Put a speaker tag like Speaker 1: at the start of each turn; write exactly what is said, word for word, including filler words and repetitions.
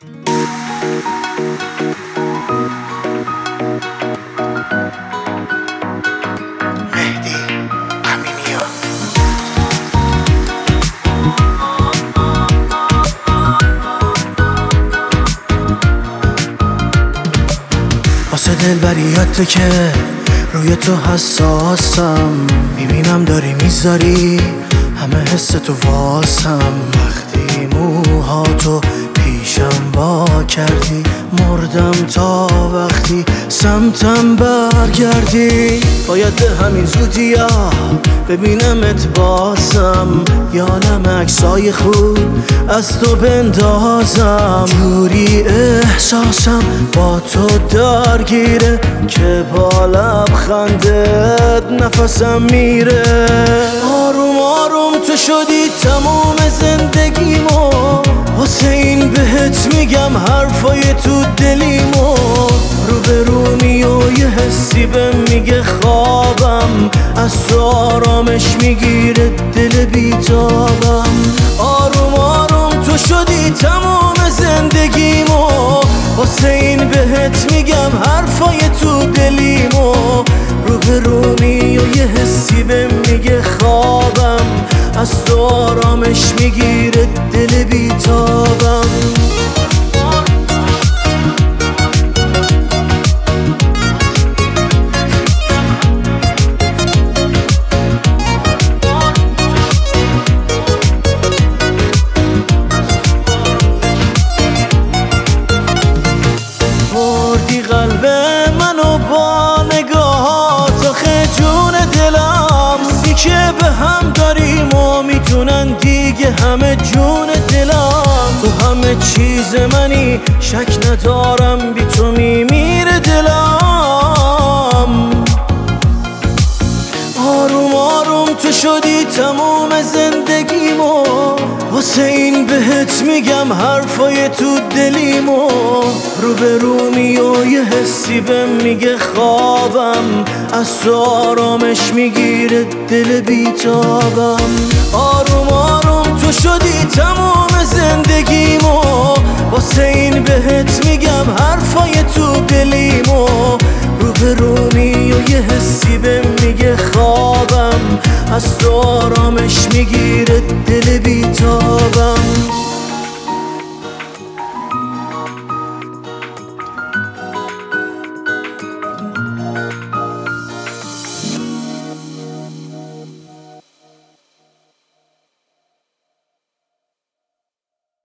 Speaker 1: مهدی امینیان. واسه دلبریاته که روی تو حساسم، میبینم داری میذاری همه حس تو واسم. وقتی موهاتو پیشم وا کردی مردم تا وقتی سمتم برگردی. باید به همین زودیا ببینمت بازم، یادم عکسای خوب از تو بندازم. جوری احساسم با تو درگیره که با لبخندت نفسم میره. آروم آروم تو شدی تموم زندگیمو، واسه این بهت میگم حرفای تو دلیمو. رو به رو و یه حسی بهم میگه خوابم، از تو آرامش میگیره دل بیتابم. آروم آروم تو شدی تموم زندگیمو، واسه این بهت میگم حرفای تو دلیمو. رو به رو و یه حسی بهم میگه خوابم، از تو آرامش میگیره دل بیتابم. بردی قلب منو با نگاهات، آخه جون دلم سی که به هم داریم و میتونن دیگه همه جون دلم. تو همه چیز منی شک ندارم، بی تو میمیره دلم. آروم آروم تو شدی تموم زندگیمو، واسه این بهت میگم حرفای تو دلیمو. رو به رو و یه حسی بهم میگه خوابم، از تو آرامش میگیره دل بیتابم. آروم آروم تو شدی تموم زندگیمو، واسه این بهت میگم حرفای تو دلیمو. رو به رو و یه حسی بهم میگه خوابم، از تو آرامش میگیره دل بیتابم.